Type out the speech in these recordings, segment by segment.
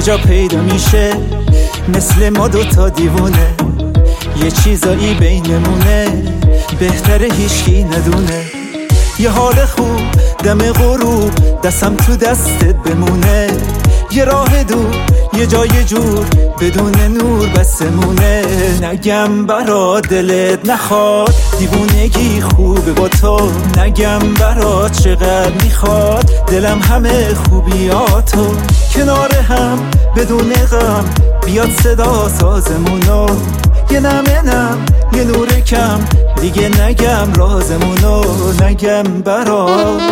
کجا پیدا میشه مثل ما دوتا دیوونه، یه چیزایی بینمونه بهتره هیچکی ندونه. یه حال خوب دم غروب دستم تو دستت بمونه، یه راه دور یه جای جور بدون نور بسمونه. نگم برا دلت نخواد دیوونگی خوبه با تو، نگم برا چقدر میخواد دلم همه خوبیاتو. کنار هم بدون غم بیاد صدا سازمونو، یه نم یه نور کم دیگه نگم رازمونو. نگم برات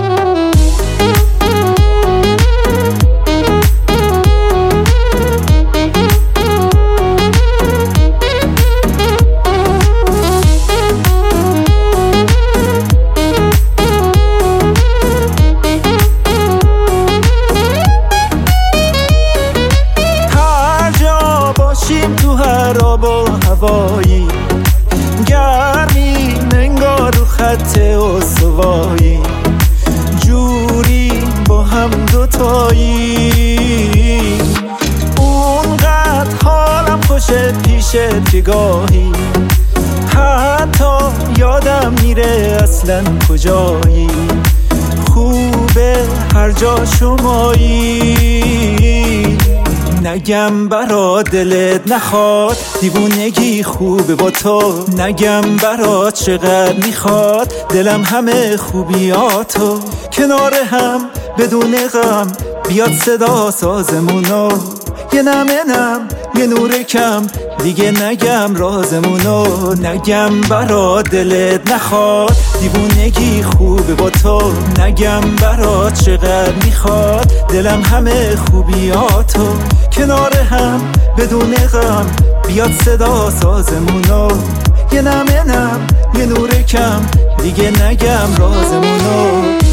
تو هر آب و هوایی، گرمی انگار رو خط استوایی، جوری با هم دوتایی. اونقدر حالم خوشه پیشت که گاهی حتی یادم میره اصلا کجایی. خوبه هر جا شمایی. نگم برا دلت نخواد دیوونگی خوبه با تو، نگم برا چقدر میخواد دلم همه خوبیاتو. کنار هم بدون غم بیاد صدا سازمونو، یه نم یه نور کم دیگه نگم رازمونو. نگم برا دلت نخواد دیوونگی خوبه با تو، نگم برا چقدر میخواد دلم همه خوبیاتو. کنار هم بدون غم بیاد صدا سازمونو، یه نم یه نور کم دیگه نگم رازمونو.